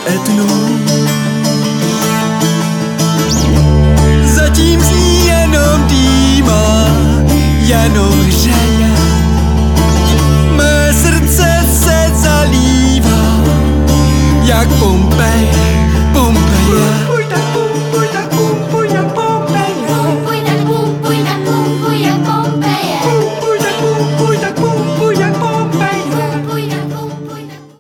etnu. Zatím zní jenom dýma, jenom hřeje. Mé srdce se zalívá, jak